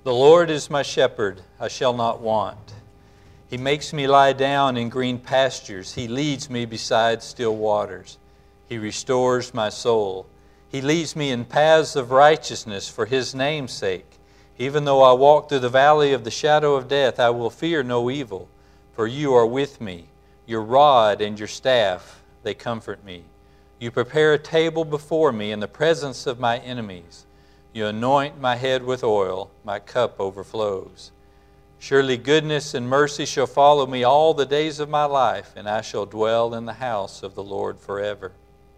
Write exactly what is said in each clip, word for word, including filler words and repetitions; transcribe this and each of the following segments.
The Lord is my shepherd, I shall not want. He makes me lie down in green pastures. He leads me beside still waters. He restores my soul. He leads me in paths of righteousness for His name's sake. Even though I walk through the valley of the shadow of death, I will fear no evil, for You are with me. Your rod and Your staff, they comfort me. You prepare a table before me in the presence of my enemies. You anoint my head with oil, my cup overflows. Surely goodness and mercy shall follow me all the days of my life, and I shall dwell in the house of the Lord forever.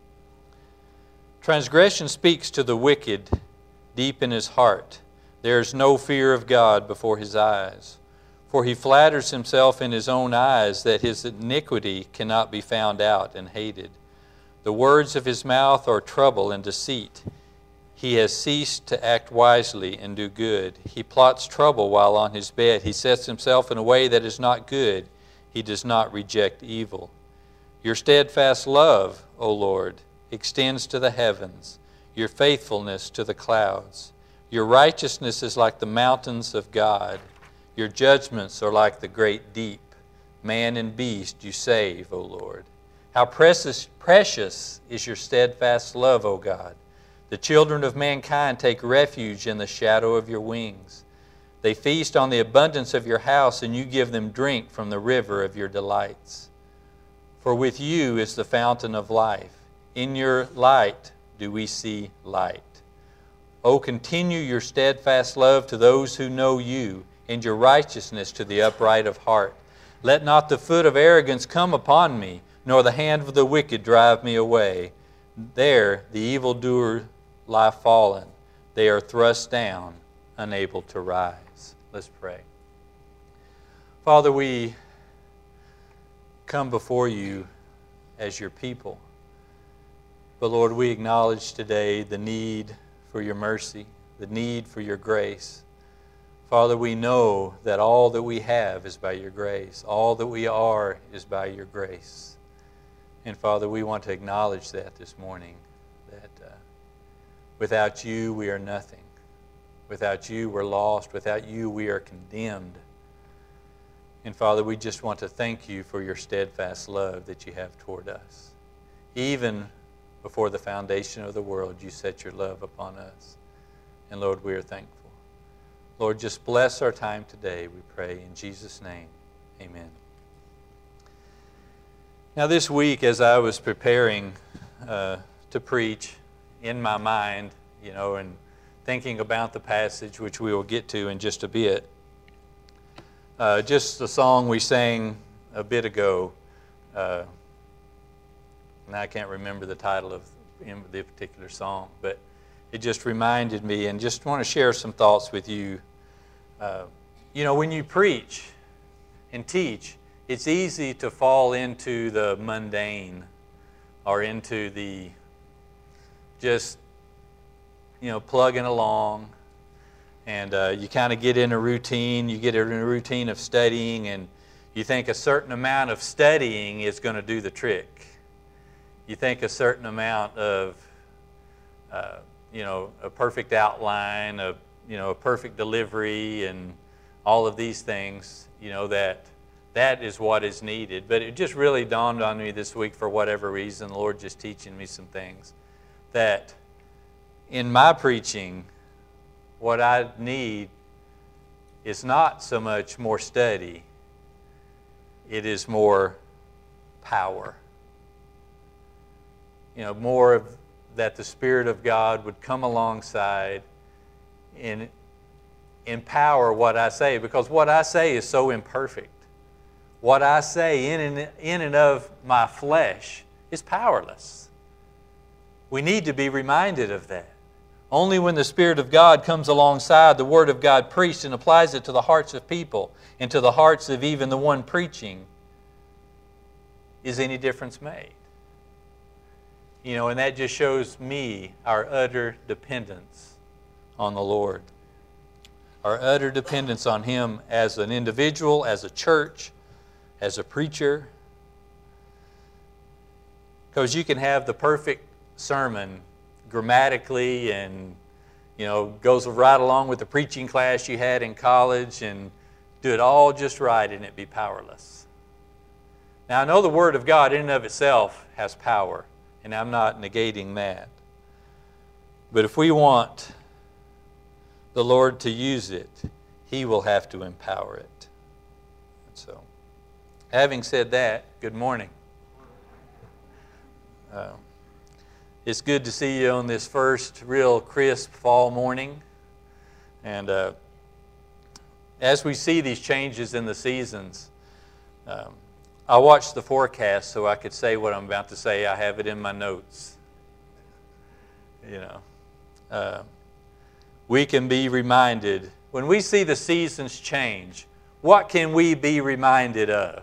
Transgression speaks to the wicked deep in his heart. There is no fear of God before his eyes. For he flatters himself in his own eyes that his iniquity cannot be found out and hated. The words of his mouth are trouble and deceit. He has ceased to act wisely and do good. He plots trouble while on his bed. He sets himself in a way that is not good. He does not reject evil. Your steadfast love, O Lord, extends to the heavens, your faithfulness to the clouds. Your righteousness is like the mountains of God. Your judgments are like the great deep. Man and beast you save, O Lord. How precious, precious is your steadfast love, O God. The children of mankind take refuge in the shadow of Your wings. They feast on the abundance of Your house, and You give them drink from the river of Your delights. For with You is the fountain of life. In Your light do we see light. O continue Your steadfast love to those who know You, and Your righteousness to the upright of heart. Let not the foot of arrogance come upon me, nor the hand of the wicked drive me away. There the evildoer lie fallen. They are thrust down, unable to rise. Let's pray. Father, we come before You as Your people. But Lord, we acknowledge today the need for Your mercy, the need for Your grace. Father, we know that all that we have is by Your grace. All that we are is by Your grace. And Father, we want to acknowledge that this morning, that uh, without You we are nothing. Without You we're lost. Without You we are condemned. And Father, we just want to thank You for Your steadfast love that You have toward us. Even before the foundation of the world, You set Your love upon us. And Lord, we are thankful. Lord, just bless our time today, we pray in Jesus' name. Amen. Now this week, as I was preparing uh, to preach in my mind, you know, and thinking about the passage, which we will get to in just a bit, uh, just the song we sang a bit ago, uh, and I can't remember the title of the particular song, but it just reminded me, and just want to share some thoughts with you. Uh, you know, when you preach and teach, it's easy to fall into the mundane or into the just, you know, plugging along. And uh, you kind of get in a routine. You get in a routine of studying, and you think a certain amount of studying is going to do the trick. You think a certain amount of, uh, you know, a perfect outline, a, you know, a perfect delivery, and all of these things, you know, that that is what is needed. But it just really dawned on me this week, for whatever reason, the Lord just teaching me some things, that in my preaching, what I need is not so much more study, it is more power. You know, more of that the Spirit of God would come alongside and empower what I say, because what I say is so imperfect. What I say in and, in and of my flesh is powerless. We need to be reminded of that. Only when the Spirit of God comes alongside the Word of God preached and applies it to the hearts of people and to the hearts of even the one preaching is any difference made. You know, and that just shows me our utter dependence on the Lord. Our utter dependence on Him as an individual, as a church, as a preacher. Because you can have the perfect sermon grammatically and, you know, goes right along with the preaching class you had in college and do it all just right and it be powerless. Now, I know the Word of God in and of itself has power, and I'm not negating that. But if we want the Lord to use it, He will have to empower it. So, having said that, good morning. Uh, it's good to see you on this first real crisp fall morning. And uh, as we see these changes in the seasons, um, I watched the forecast so I could say what I'm about to say. I have it in my notes. You know, uh, we can be reminded, when we see the seasons change, what can we be reminded of?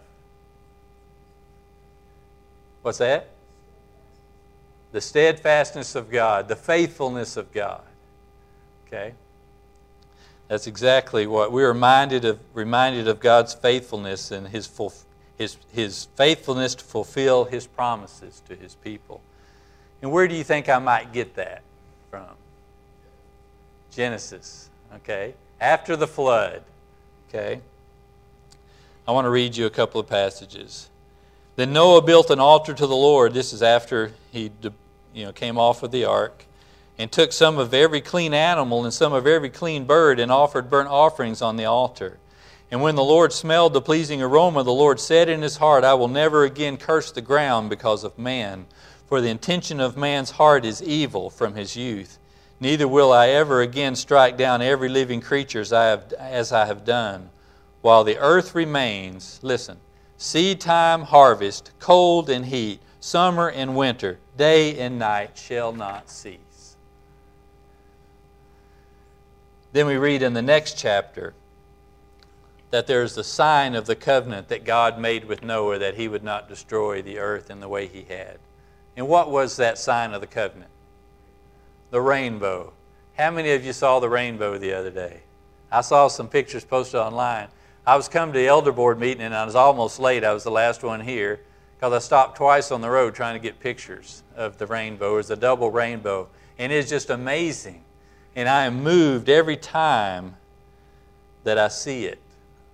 What's that? The steadfastness of God, the faithfulness of God. Okay? That's exactly what we're reminded of, reminded of God's faithfulness and His, his, his faithfulness to fulfill His promises to His people. And where do you think I might get that from? Genesis. Okay? After the flood. Okay? I want to read you a couple of passages. Then Noah built an altar to the Lord. This is after he you know, came off of the ark. And took some of every clean animal and some of every clean bird and offered burnt offerings on the altar. And when the Lord smelled the pleasing aroma, the Lord said in His heart, I will never again curse the ground because of man. For the intention of man's heart is evil from his youth. Neither will I ever again strike down every living creature as I have, as I have done. While the earth remains, listen, seed time, harvest, cold and heat, summer and winter, day and night shall not cease. Then we read in the next chapter that there's the sign of the covenant that God made with Noah, that he would not destroy the earth in the way he had. And what was that sign of the covenant? The rainbow. How many of you saw the rainbow the other day? I saw some pictures posted online. I was coming to the elder board meeting and I was almost late. I was the last one here because I stopped twice on the road trying to get pictures of the rainbow. It was a double rainbow. And it's just amazing. And I am moved every time that I see it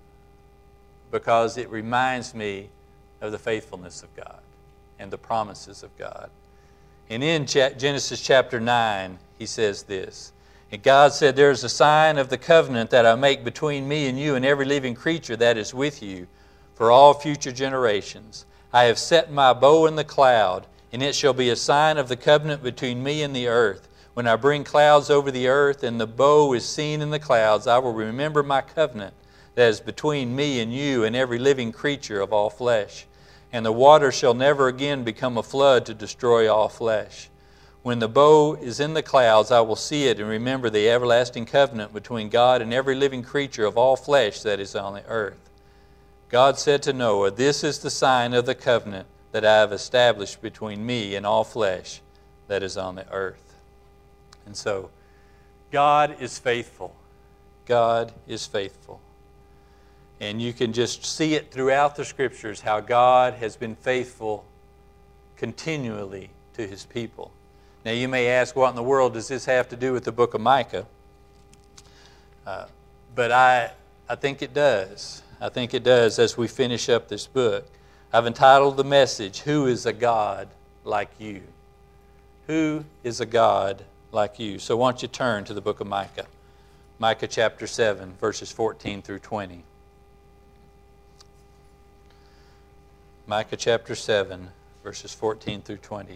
because it reminds me of the faithfulness of God and the promises of God. And in Genesis chapter nine, he says this, and God said, there is a sign of the covenant that I make between me and you and every living creature that is with you for all future generations. I have set my bow in the cloud, and it shall be a sign of the covenant between me and the earth. When I bring clouds over the earth and the bow is seen in the clouds, I will remember my covenant that is between me and you and every living creature of all flesh. And the water shall never again become a flood to destroy all flesh. When the bow is in the clouds, I will see it and remember the everlasting covenant between God and every living creature of all flesh that is on the earth. God said to Noah, this is the sign of the covenant that I have established between me and all flesh that is on the earth. And so, God is faithful. God is faithful. And you can just see it throughout the Scriptures how God has been faithful continually to His people. Now you may ask, what in the world does this have to do with the book of Micah? Uh, but I, I think it does. I think it does as we finish up this book. I've entitled the message, Who is a God Like You? Who is a God like you? So why don't you turn to the book of Micah. Micah chapter seven, verses fourteen through twenty. Micah chapter seven, verses fourteen through twenty.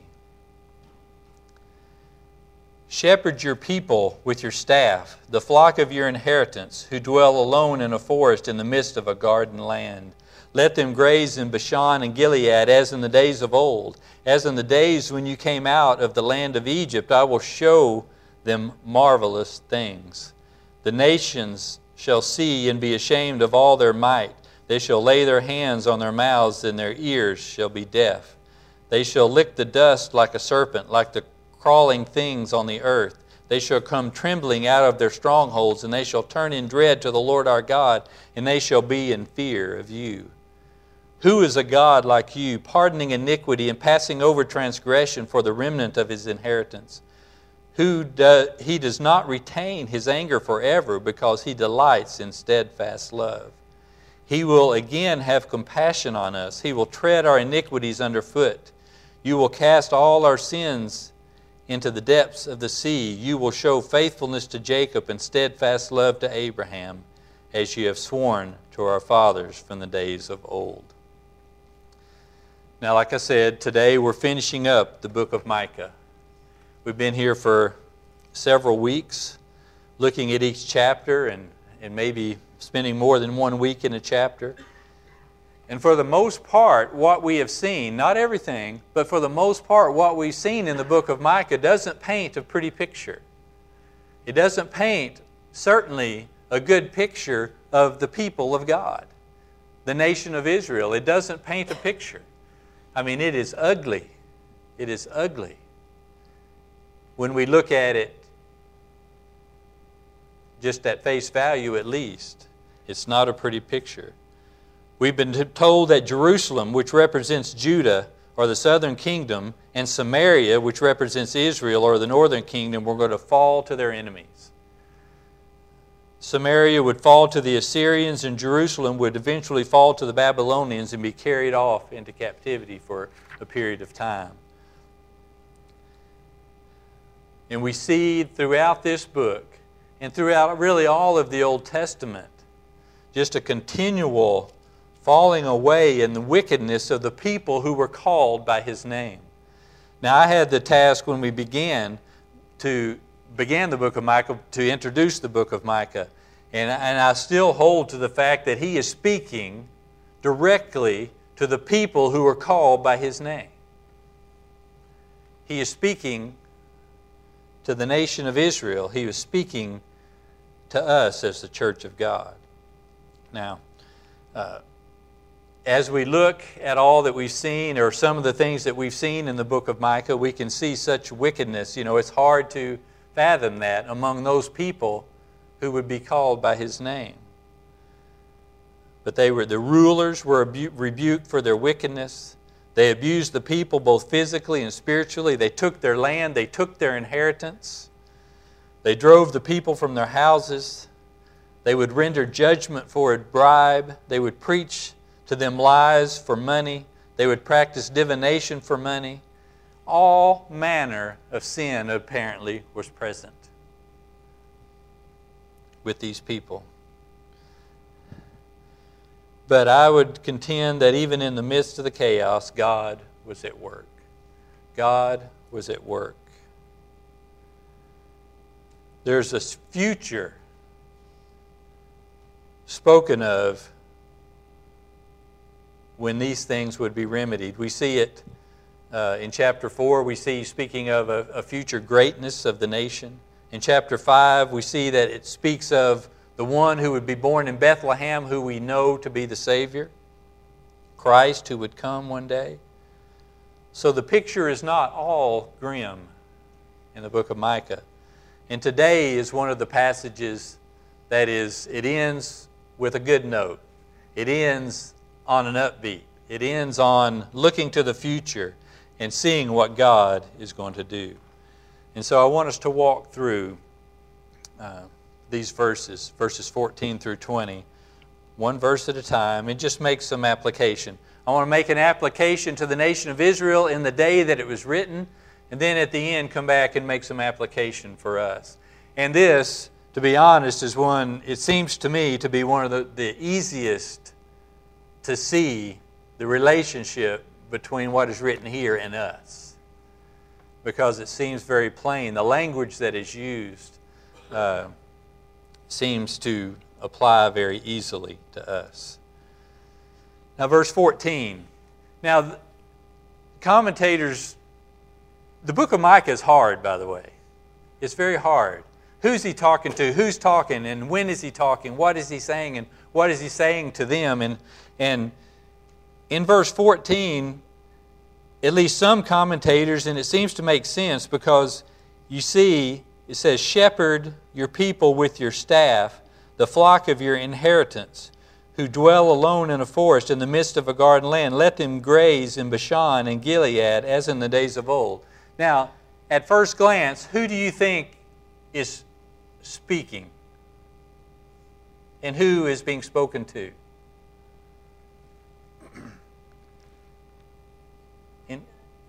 Shepherd your people with your staff, the flock of your inheritance, who dwell alone in a forest in the midst of a garden land. Let them graze in Bashan and Gilead as in the days of old. As in the days when you came out of the land of Egypt, I will show them marvelous things. The nations shall see and be ashamed of all their might. They shall lay their hands on their mouths, and their ears shall be deaf. They shall lick the dust like a serpent, like the crawling things on the earth. They shall come trembling out of their strongholds, and they shall turn in dread to the Lord our God, and they shall be in fear of you. Who is a God like you, pardoning iniquity and passing over transgression for the remnant of His inheritance? who do, he does not retain his anger forever, because he delights in steadfast love. He will again have compassion on us. He will tread our iniquities underfoot. You will cast all our sins into the depths of the sea. You will show faithfulness to Jacob and steadfast love to Abraham, as you have sworn to our fathers from the days of old. Now, like I said, today we're finishing up the book of Micah. We've been here for several weeks looking at each chapter and, and maybe spending more than one week in a chapter. And for the most part, what we have seen, not everything, but for the most part, what we've seen in the book of Micah doesn't paint a pretty picture. It doesn't paint, certainly, a good picture of the people of God, the nation of Israel. It doesn't paint a picture. I mean, it is ugly. It is ugly. When we look at it, just at face value at least, it's not a pretty picture. We've been told that Jerusalem, which represents Judah, or the southern kingdom, and Samaria, which represents Israel, or the northern kingdom, were going to fall to their enemies. Samaria would fall to the Assyrians, and Jerusalem would eventually fall to the Babylonians and be carried off into captivity for a period of time. And we see throughout this book, and throughout really all of the Old Testament, just a continual falling away in the wickedness of the people who were called by His name. Now, I had the task when we began to began the book of Micah to introduce the book of Micah, and, and I still hold to the fact that he is speaking directly to the people who are called by His name. He is speaking to the nation of Israel. He was speaking to us as the church of God. Now, uh, as we look at all that we've seen, or some of the things that we've seen in the book of Micah, we can see such wickedness. You know, it's hard to fathom that among those people who would be called by His name. But they were the rulers were abu- rebuked for their wickedness. They abused the people both physically and spiritually. They took their land. They took their inheritance. They drove the people from their houses. They would render judgment for a bribe. They would preach to them lies for money. They would practice divination for money. All manner of sin apparently was present with these people. But I would contend that even in the midst of the chaos, God was at work. God was at work. There's a future spoken of when these things would be remedied. We see it uh, in chapter four. We see, speaking of a, a future greatness of the nation. In chapter five, we see that it speaks of the one who would be born in Bethlehem, who we know to be the Savior, Christ, who would come one day. So the picture is not all grim in the book of Micah. And today is one of the passages that is, it ends with a good note. It ends on an upbeat. It ends on looking to the future and seeing what God is going to do. And so I want us to walk through uh, these verses, verses fourteen through twenty, one verse at a time, and just make some application. I want to make an application to the nation of Israel in the day that it was written, and then at the end come back and make some application for us. And this, to be honest, is one, it seems to me to be one of the, the easiest to see the relationship between what is written here and us, because it seems very plain. The language that is used uh, seems to apply very easily to us. Now, verse fourteen. Now, commentators, the book of Micah is hard, by the way. It's very hard. Who's he talking to? Who's talking? And when is he talking? What is he saying? And what is he saying to them? And, and in verse fourteen, at least some commentators, and it seems to make sense, because you see, it says, shepherd your people with your staff, the flock of your inheritance, who dwell alone in a forest in the midst of a garden land. Let them graze in Bashan and Gilead, as in the days of old. Now, at first glance, who do you think is speaking? And who is being spoken to? And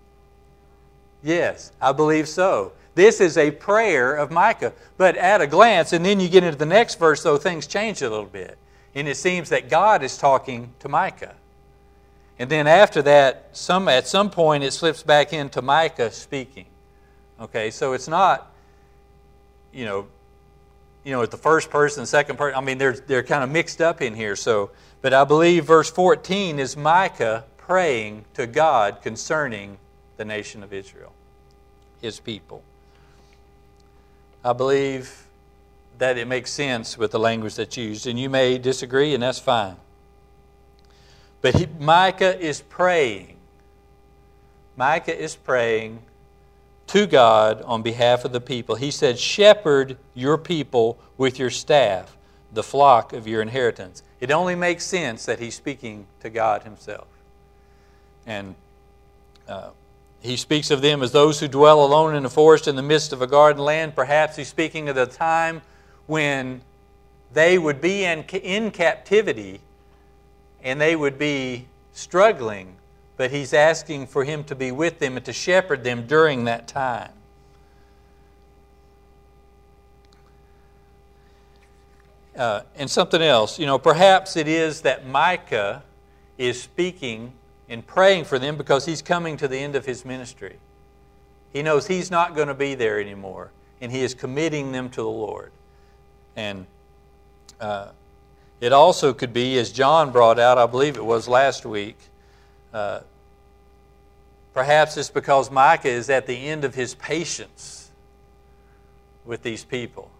yes, I believe so. This is a prayer of Micah. But at a glance, and then you get into the next verse, though, things change a little bit. And it seems that God is talking to Micah. And then after that, some at some point, it slips back into Micah speaking. Okay, so it's not, you know, you know, the first person, the second person. I mean, they're they're kind of mixed up in here. So, but I believe verse fourteen is Micah praying to God concerning the nation of Israel, His people. I believe that it makes sense with the language that's used, and you may disagree, and that's fine. But he, Micah is praying. Micah is praying to God on behalf of the people. He said, "Shepherd your people with your staff, the flock of your inheritance." It only makes sense that he's speaking to God Himself. And uh, he speaks of them as those who dwell alone in the forest in the midst of a garden land. Perhaps he's speaking of the time when they would be in, in captivity and they would be struggling, but he's asking for him to be with them and to shepherd them during that time. Uh, and something else, you know, perhaps it is that Micah is speaking and praying for them because he's coming to the end of his ministry. He knows he's not going to be there anymore, and he is committing them to the Lord. And uh, it also could be, as John brought out, I believe it was last week, uh, perhaps it's because Micah is at the end of his patience with these people.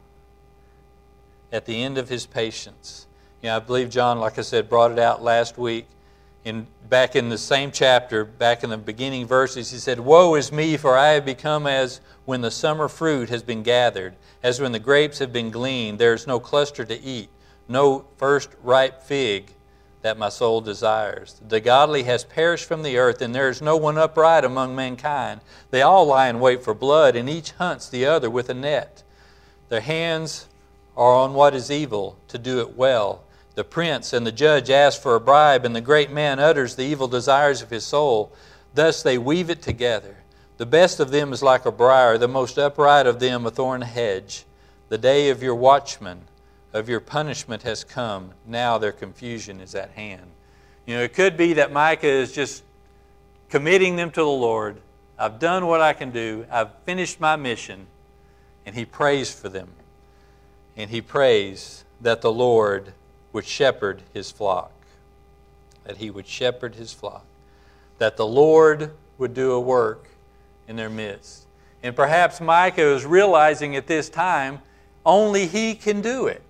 At the end of his patience. You know, I believe John, like I said, brought it out last week. In, back in the same chapter, back in the beginning verses, he said, "Woe is me, for I have become as when the summer fruit has been gathered, as when the grapes have been gleaned. There is no cluster to eat, no first ripe fig that my soul desires. The godly has perished from the earth, and there is no one upright among mankind. They all lie in wait for blood, and each hunts the other with a net. Their hands are on what is evil, to do it well. The prince and the judge ask for a bribe, and the great man utters the evil desires of his soul. Thus they weave it together. The best of them is like a briar, the most upright of them a thorn hedge. The day of your watchman, of your punishment has come. Now their confusion is at hand." You know, it could be that Micah is just committing them to the Lord. I've done what I can do. I've finished my mission. And he prays for them. And he prays that the Lord would shepherd his flock. That he would shepherd his flock. That the Lord would do a work in their midst. And perhaps Micah is realizing at this time, only he can do it.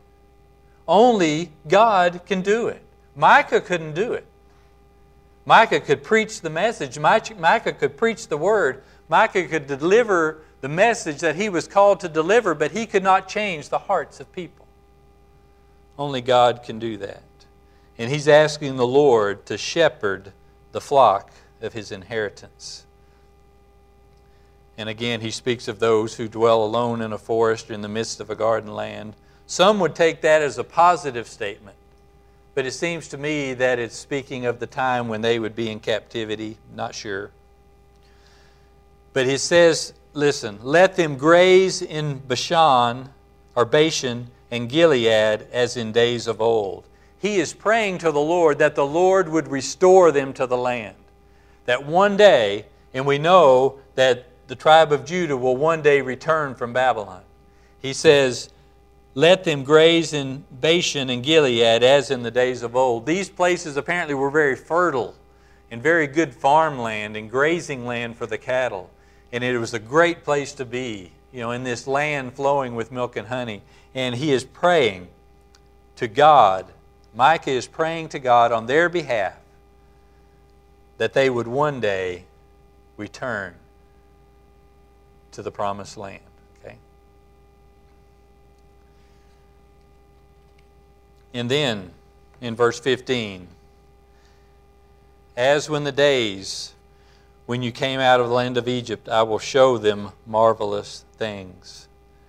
Only God can do it. Micah couldn't do it. Micah could preach the message. Micah could preach the word. Micah could deliver the message that he was called to deliver, but he could not change the hearts of people. Only God can do that. And he's asking the Lord to shepherd the flock of his inheritance. And again, he speaks of those who dwell alone in a forest or in the midst of a garden land. Some would take that as a positive statement, but it seems to me that it's speaking of the time when they would be in captivity. Not sure. But he says, listen, "Let them graze in Bashan, or Bashan, and Gilead as in days of old." He is praying to the Lord that the Lord would restore them to the land. That one day, and we know that the tribe of Judah will one day return from Babylon. He says, "Let them graze in Bashan and Gilead as in the days of old." These places apparently were very fertile and very good farmland and grazing land for the cattle. And it was a great place to be, you know, in this land flowing with milk and honey. And he is praying to God. Micah is praying to God on their behalf that they would one day return to the promised land. Okay? And then, in verse fifteen, "As when the days when you came out of the land of Egypt, I will show them marvelous things.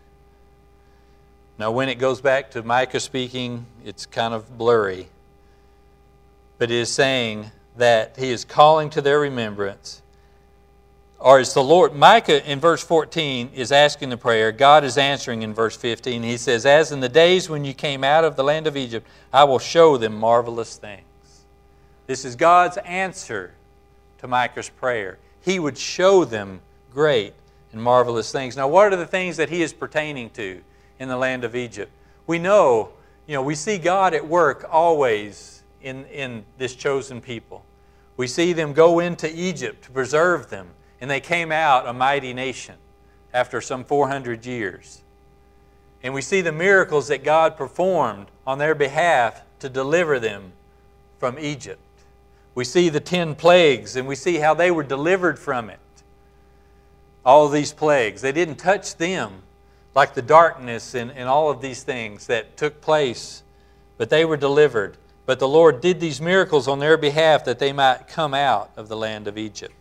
Now, when it goes back to Micah speaking, it's kind of blurry. But it is saying that he is calling to their remembrance. Or is the Lord, Micah in verse fourteen is asking the prayer. God is answering in verse fifteen. He says, as in the days when you came out of the land of Egypt, I will show them marvelous things. This is God's answer to Micah's prayer. He would show them great and marvelous things. Now, what are the things that he is pertaining to in the land of Egypt? We know, you know, we see God at work always in, in this chosen people. We see them go into Egypt to preserve them, and they came out a mighty nation after some four hundred years. And we see the miracles that God performed on their behalf to deliver them from Egypt. We see the ten plagues, and we see how they were delivered from it. All of these plagues, they didn't touch them like the darkness and, and all of these things that took place, but they were delivered. But the Lord did these miracles on their behalf that they might come out of the land of Egypt.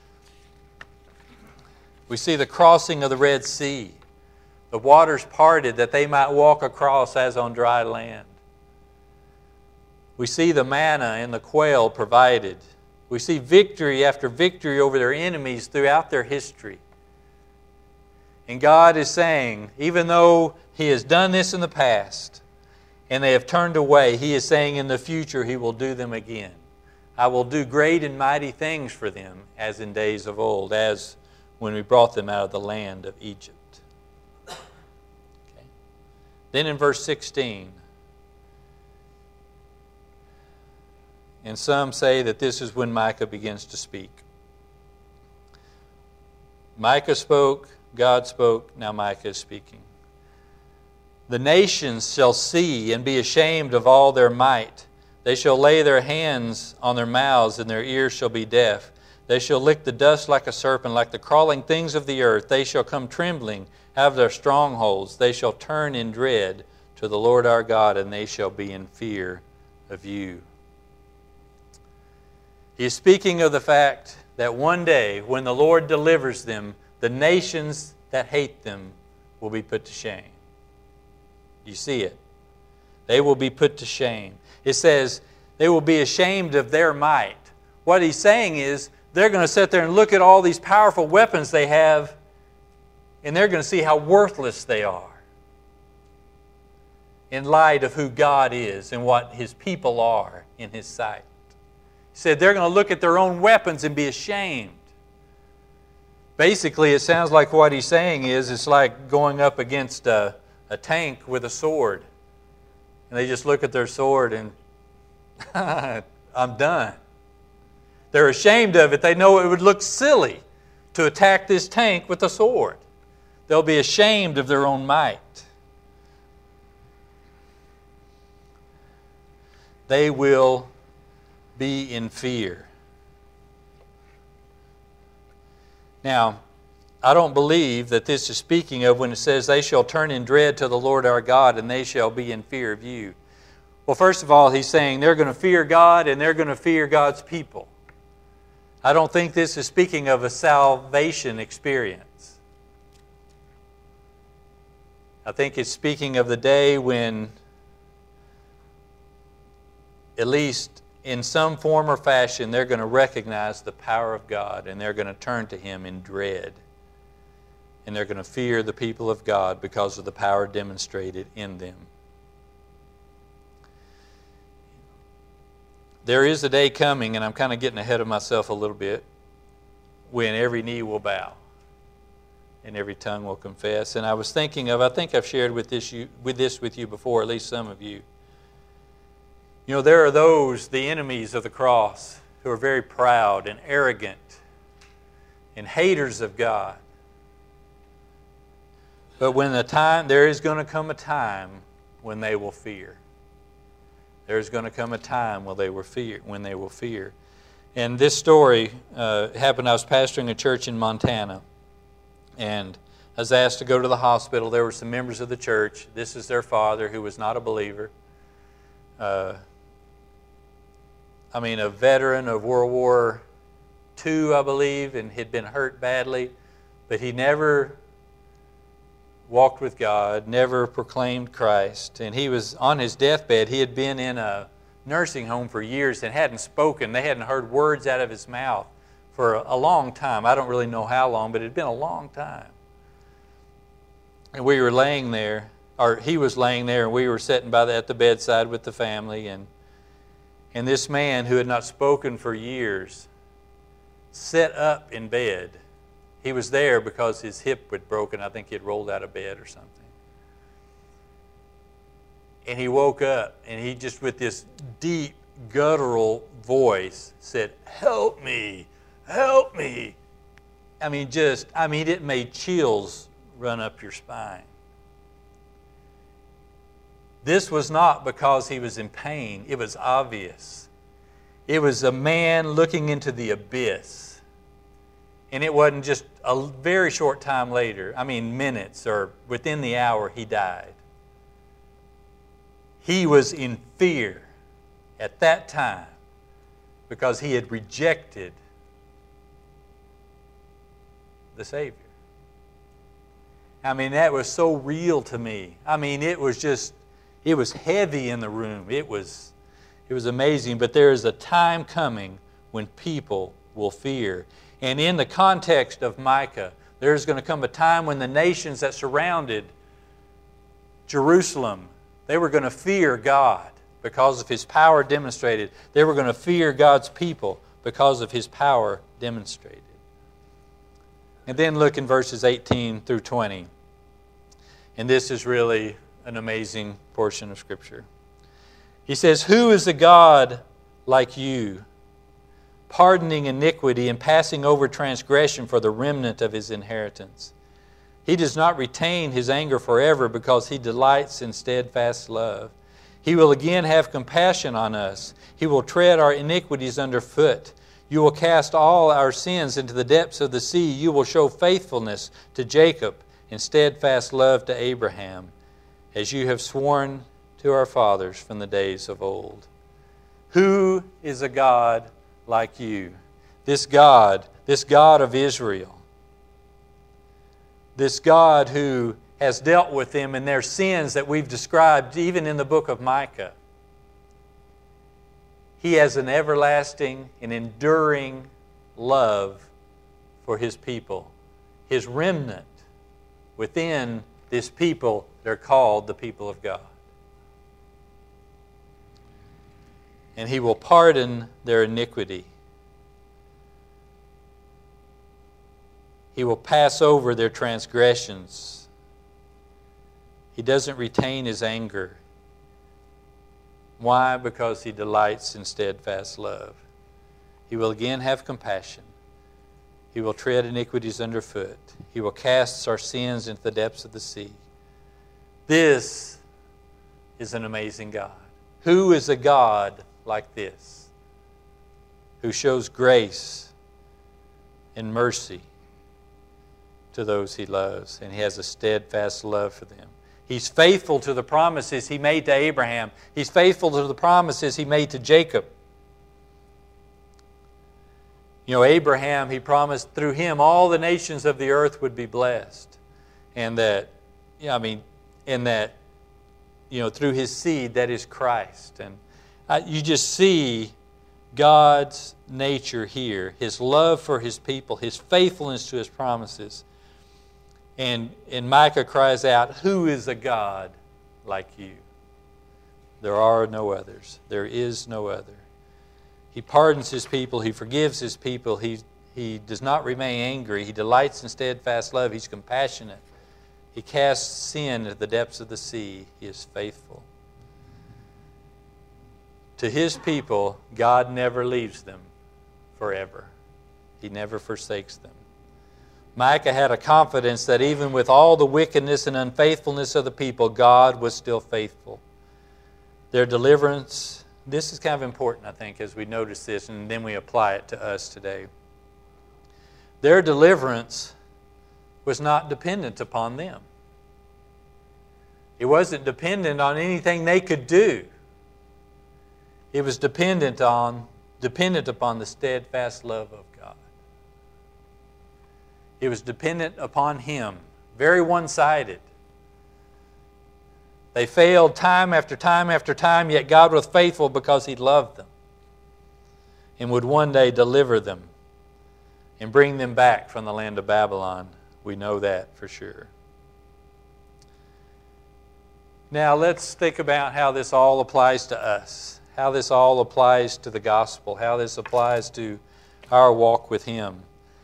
We see the crossing of the Red Sea. The waters parted that they might walk across as on dry land. We see the manna and the quail provided. We see victory after victory over their enemies throughout their history. And God is saying, even though He has done this in the past and they have turned away, He is saying in the future He will do them again. I will do great and mighty things for them as in days of old, as when we brought them out of the land of Egypt. Okay. Then in verse sixteen, and some say that this is when Micah begins to speak. Micah spoke, God spoke, now Micah is speaking. The nations shall see and be ashamed of all their might. They shall lay their hands on their mouths, and their ears shall be deaf. They shall lick the dust like a serpent, like the crawling things of the earth. They shall come trembling out of their strongholds. They shall turn in dread to the Lord our God, and they shall be in fear of you. He is speaking of the fact that one day, when the Lord delivers them, the nations that hate them will be put to shame. You see it. They will be put to shame. It says they will be ashamed of their might. What he's saying is, they're going to sit there and look at all these powerful weapons they have, and they're going to see how worthless they are in light of who God is and what His people are in His sight. He said they're going to look at their own weapons and be ashamed. Basically, it sounds like what he's saying is it's like going up against a, a tank with a sword. And they just look at their sword and, I'm done. They're ashamed of it. They know it would look silly to attack this tank with a sword. They'll be ashamed of their own might. They will be in fear. Now, I don't believe that this is speaking of when it says they shall turn in dread to the Lord our God and they shall be in fear of you. Well, first of all, he's saying they're going to fear God and they're going to fear God's people. I don't think this is speaking of a salvation experience. I think it's speaking of the day when, at least in some form or fashion, they're going to recognize the power of God and they're going to turn to Him in dread. And they're going to fear the people of God because of the power demonstrated in them. There is a day coming, and I'm kind of getting ahead of myself a little bit, when every knee will bow and every tongue will confess. And I was thinking of, I think I've shared with this, you, with this with you before, at least some of you. You know, there are those, the enemies of the cross, who are very proud and arrogant and haters of God. But when the time, there is going to come a time when they will fear. There's going to come a time when they will fear. When they will fear. And this story uh, happened. I was pastoring a church in Montana, and I was asked to go to the hospital. There were some members of the church. This is their father, who was not a believer. Uh, I mean, a veteran of World War two, I believe, and had been hurt badly. But he never walked with God, never proclaimed Christ. And he was on his deathbed. He had been in a nursing home for years and hadn't spoken. They hadn't heard words out of his mouth for a long time. I don't really know how long, but it had been a long time. And we were laying there, or he was laying there, and we were sitting by the, at the bedside with the family. And, and this man who had not spoken for years sat up in bed. He was there because his hip was broken. I think he had rolled out of bed or something. And he woke up, and he just, with this deep, guttural voice, said, "Help me, help me." I mean, just, I mean, it made chills run up your spine. This was not because he was in pain. It was obvious. It was a man looking into the abyss. And it wasn't just a very short time later, I mean minutes or within the hour, he died. He was in fear at that time because he had rejected the Savior. I mean, that was so real to me. I mean, it was just, it was heavy in the room. It was, it was amazing. But there is a time coming when people will fear. And in the context of Micah, there's going to come a time when the nations that surrounded Jerusalem, they were going to fear God because of His power demonstrated. They were going to fear God's people because of His power demonstrated. And then look in verses eighteen through twenty. And this is really an amazing portion of Scripture. He says, "Who is a God like you, pardoning iniquity and passing over transgression for the remnant of His inheritance? He does not retain His anger forever because He delights in steadfast love. He will again have compassion on us. He will tread our iniquities underfoot. You will cast all our sins into the depths of the sea. You will show faithfulness to Jacob and steadfast love to Abraham, as you have sworn to our fathers from the days of old." Who is a God like you? This God, this God of Israel. This God who has dealt with them in their sins that we've described even in the book of Micah. He has an everlasting and enduring love for His people. His remnant within this people, they're called the people of God. And He will pardon their iniquity. He will pass over their transgressions. He doesn't retain His anger. Why? Because He delights in steadfast love. He will again have compassion. He will tread iniquities underfoot. He will cast our sins into the depths of the sea. This is an amazing God. Who is a God like this? Who shows grace and mercy to those He loves, and He has a steadfast love for them. He's faithful to the promises He made to Abraham. He's faithful to the promises He made to Jacob. You know, Abraham, He promised through him all the nations of the earth would be blessed. And that, yeah, I mean, and that, you know, through his seed, that is Christ. And uh, you just see God's nature here, His love for His people, His faithfulness to His promises. And, and Micah cries out, "Who is a God like you?" There are no others. There is no other. He pardons His people. He forgives His people. He, he does not remain angry. He delights in steadfast love. He's compassionate. He casts sin into the depths of the sea. He is faithful. To His people, God never leaves them forever. He never forsakes them. Micah had a confidence that even with all the wickedness and unfaithfulness of the people, God was still faithful. Their deliverance, this is kind of important, I think, as we notice this, and then we apply it to us today. Their deliverance was not dependent upon them. It wasn't dependent on anything they could do. It was dependent on, dependent upon the steadfast love of God. It was dependent upon Him. Very one-sided. They failed time after time after time, yet God was faithful because He loved them and would one day deliver them and bring them back from the land of Babylon. We know that for sure. Now let's think about how this all applies to us, how this all applies to the gospel, how this applies to our walk with Him.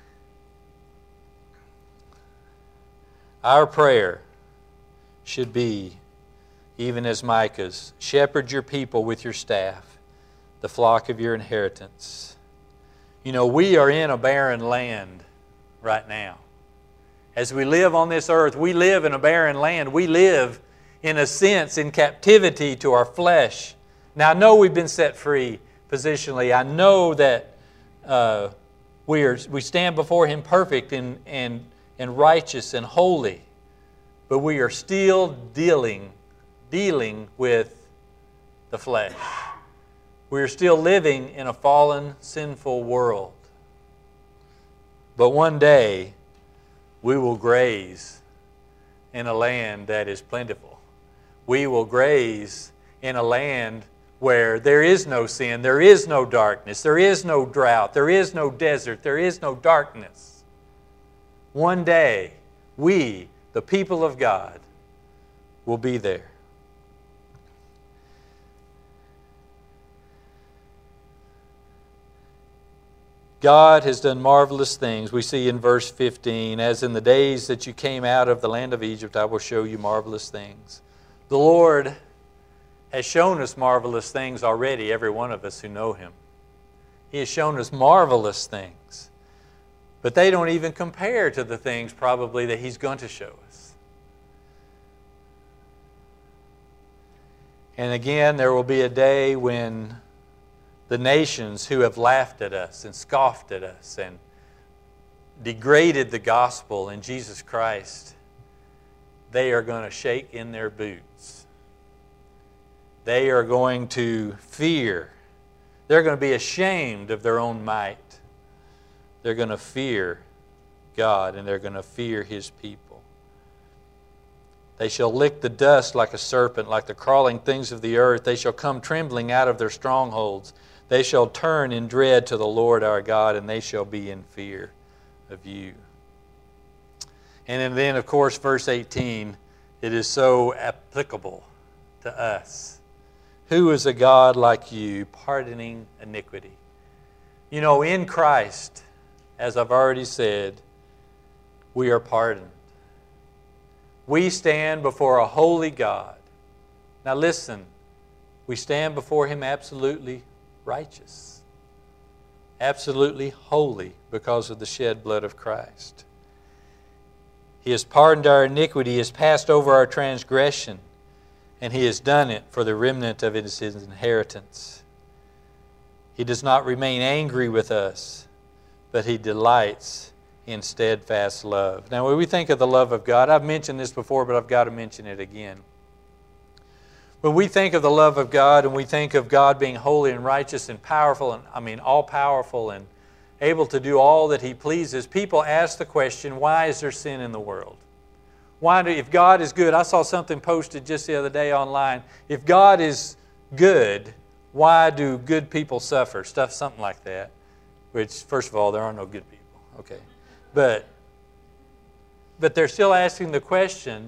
Our prayer should be, even as Micah's, shepherd your people with your staff, the flock of your inheritance. You know, we are in a barren land right now. As we live on this earth, we live in a barren land. We live, in a sense, in captivity to our flesh. Now, I know we've been set free positionally. I know that uh, we are we stand before Him perfect and, and, and righteous and holy. But we are still dealing, dealing with the flesh. We are still living in a fallen, sinful world. But one day, we will graze in a land that is plentiful. We will graze in a land where there is no sin, there is no darkness, there is no drought, there is no desert, there is no darkness. One day, we, the people of God, will be there. God has done marvelous things. We see in verse fifteen, as in the days that you came out of the land of Egypt, I will show you marvelous things. The Lord has shown us marvelous things already, every one of us who know Him. He has shown us marvelous things. But they don't even compare to the things probably that He's going to show us. And again, there will be a day when the nations who have laughed at us and scoffed at us and degraded the gospel in Jesus Christ, they are going to shake in their boots. They are going to fear. They're going to be ashamed of their own might. They're going to fear God and they're going to fear His people. They shall lick the dust like a serpent, like the crawling things of the earth. They shall come trembling out of their strongholds. They shall turn in dread to the Lord our God, and they shall be in fear of you. And then, of course, verse eighteen, it is so applicable to us. Who is a God like you, pardoning iniquity? You know, in Christ, as I've already said, we are pardoned. We stand before a holy God. Now listen, we stand before Him absolutely righteous, absolutely holy because of the shed blood of Christ. He has pardoned our iniquity, He has passed over our transgression, and He has done it for the remnant of His inheritance. He does not remain angry with us, but He delights in steadfast love. Now, when we think of the love of God, I've mentioned this before, but I've got to mention it again. When we think of the love of God and we think of God being holy and righteous and powerful, and I mean all-powerful and able to do all that He pleases, people ask the question, why is there sin in the world? Why do, if God is good, I saw something posted just the other day online, if God is good, why do good people suffer? Stuff, something like that. Which, first of all, there are no good people. Okay. But, but they're still asking the question,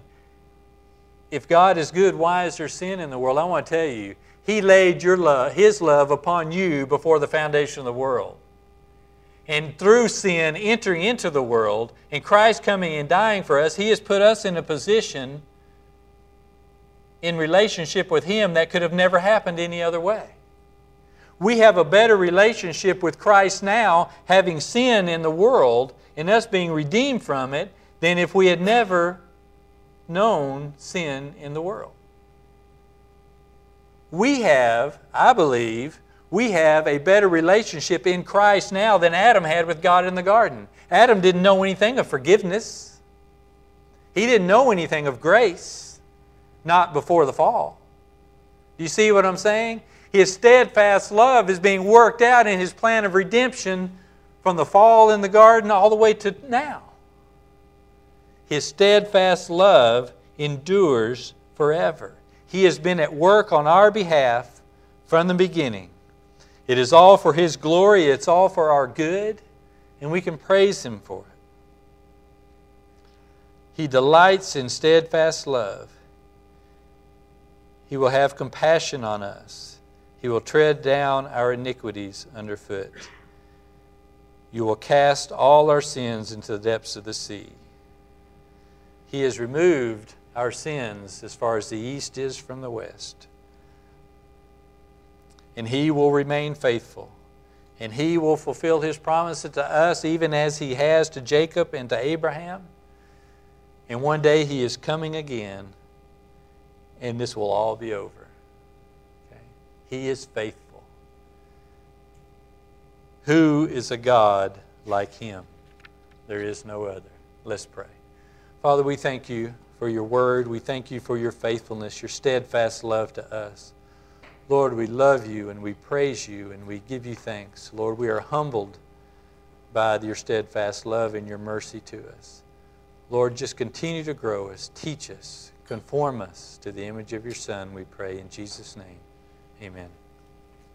if God is good, why is there sin in the world? I want to tell you, He laid your love, His love upon you before the foundation of the world. And through sin entering into the world, and Christ coming and dying for us, He has put us in a position in relationship with Him that could have never happened any other way. We have a better relationship with Christ now, having sin in the world and us being redeemed from it, than if we had never known sin in the world. We have, I believe, we have a better relationship in Christ now than Adam had with God in the garden. Adam didn't know anything of forgiveness. He didn't know anything of grace, not before the fall. Do you see what I'm saying? His steadfast love is being worked out in His plan of redemption from the fall in the garden all the way to now. His steadfast love endures forever. He has been at work on our behalf from the beginning. It is all for His glory. It's all for our good. And we can praise Him for it. He delights in steadfast love. He will have compassion on us. He will tread down our iniquities underfoot. You will cast all our sins into the depths of the sea. He has removed our sins as far as the east is from the west. And He will remain faithful. And He will fulfill His promises to us even as He has to Jacob and to Abraham. And one day He is coming again, and this will all be over. Okay? He is faithful. Who is a God like Him? There is no other. Let's pray. Father, we thank You for Your word. We thank You for Your faithfulness, Your steadfast love to us. Lord, we love You and we praise You and we give You thanks. Lord, we are humbled by Your steadfast love and Your mercy to us. Lord, just continue to grow us, teach us, conform us to the image of Your Son, we pray in Jesus' name. Amen.